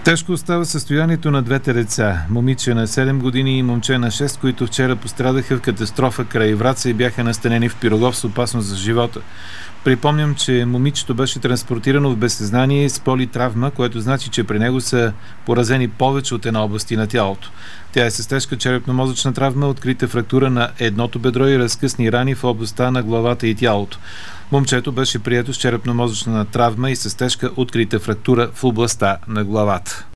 Тежко остава състоянието на двете деца. Момиче на 7 години и момче на 6, които вчера пострадаха в катастрофа край Враца и бяха настанени в Пирогов с опасност за живота. Припомням, че момичето беше транспортирано в безсъзнание с политравма, което значи, че при него са поразени повече от една области на тялото. Тя е с тежка черепно-мозъчна травма, открита фрактура на едното бедро и разкъсни рани в областта на главата и тялото. Момчето беше прието с черепно-мозъчна травма и с тежка открита фрактура в областта на главата.